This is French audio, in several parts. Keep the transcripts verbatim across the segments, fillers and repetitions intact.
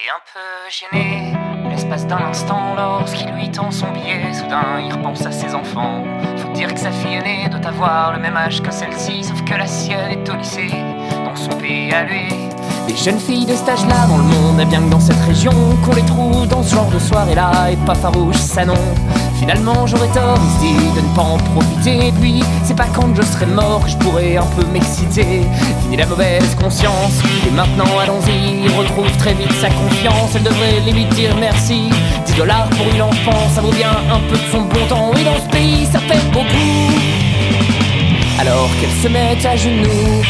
est un peu gêné, l'espace d'un instant lorsqu'il lui tend son billet. Soudain il repense à ses enfants. Faut dire que sa fille aînée doit avoir le même âge que celle-ci, sauf que la sienne est au lycée, dans son pays à lui. Les jeunes filles de cet âge-là dans le monde, et bien que dans cette région, qu'on les trouve dans ce genre de soirée-là, et pas farouche, ça non. Finalement j'aurais tort, il se dit, de ne pas en profiter. Et puis, c'est pas quand je serai mort que je pourrais un peu m'exciter. Fini la mauvaise conscience, et maintenant allons-y. Il retrouve très vite sa confiance, elle devrait limite dire merci. dix dollars pour une enfant, ça vaut bien un peu de son bon temps. Et dans ce pays, ça fait beaucoup. Alors qu'elle se met à genoux,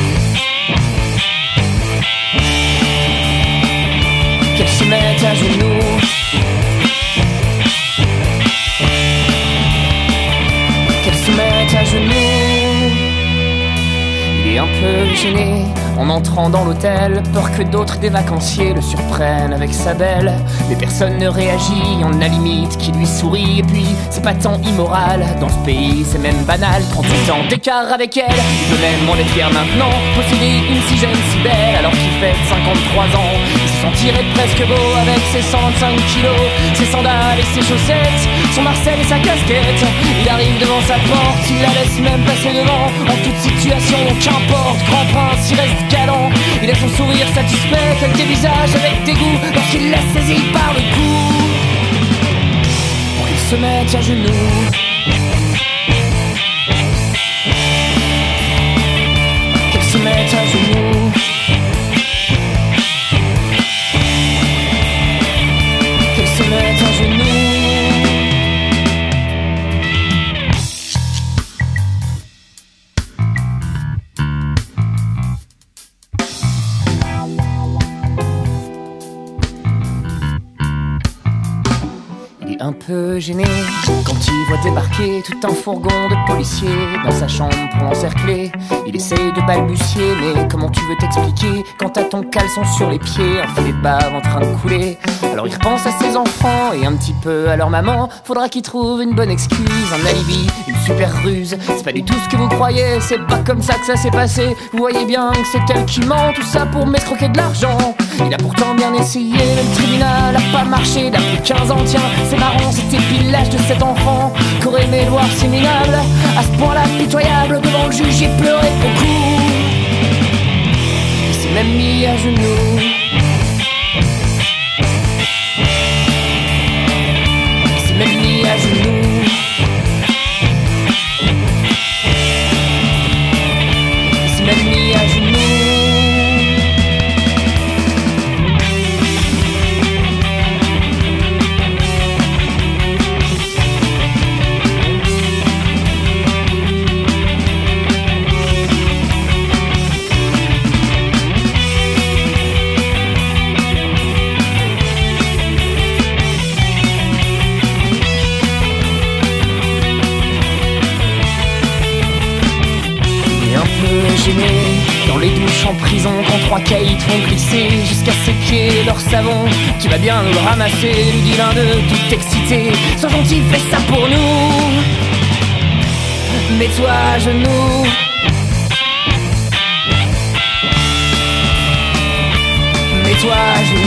qu'elle se mette à genoux, qu'elle se mette à genoux. Il est un peu gêné en entrant dans l'hôtel, peur que d'autres des vacanciers le surprennent avec sa belle. Mais personne ne réagit, on a limite qui lui sourit. Et puis c'est pas tant immoral, dans ce pays c'est même banal. trente-huit ans d'écart avec elle, il peut même en être fier maintenant. Posséder une si jeune, si belle, alors qu'il fait cinquante-trois ans. Il se sentirait presque beau avec ses cent vingt-cinq kilos, ses sandales et ses chaussettes, son Marcel et sa casquette. Il arrive devant sa porte, il la laisse même passer devant. En toute situation, qu'importe, grand prince, il reste galant. Il a son sourire satisfait, quelques visages avec dégoût, lorsqu'il la saisit par le cou pour qu'il se mette à genoux, qu'elle se mette à genoux, qu'elle se mette à genoux. Un peu gêné quand il voit débarquer tout un fourgon de policiers dans sa chambre pour l'encercler. Il essaye de balbutier, mais comment tu veux t'expliquer quand t'as ton caleçon sur les pieds, un filet de bave en train de couler. Alors il repense à ses enfants et un petit peu à leur maman. Faudra qu'il trouve une bonne excuse, un alibi, une super ruse. C'est pas du tout ce que vous croyez, c'est pas comme ça que ça s'est passé. Vous voyez bien que c'est elle qui ment, tout ça pour m'escroquer de l'argent. Il a pourtant bien essayé, mais le tribunal a pas marché. Il a plus quinze ans, tiens, c'est marrant, c'était pile l'âge de cet enfant qu'aurait aimé le voir si minable, à ce point-là pitoyable. Devant le juge, j'ai pleuré beaucoup. Il s'est même mis à genoux. Il s'est même mis à genoux. Il s'est même mis à genoux. Dans les douches en prison, quand trois caïds vont glisser jusqu'à séquer leur savon. Tu vas bien nous le ramasser, lui dit l'un d'eux tout excité. Sois gentil, fais ça pour nous. Mets-toi à genoux. Mets-toi à genoux.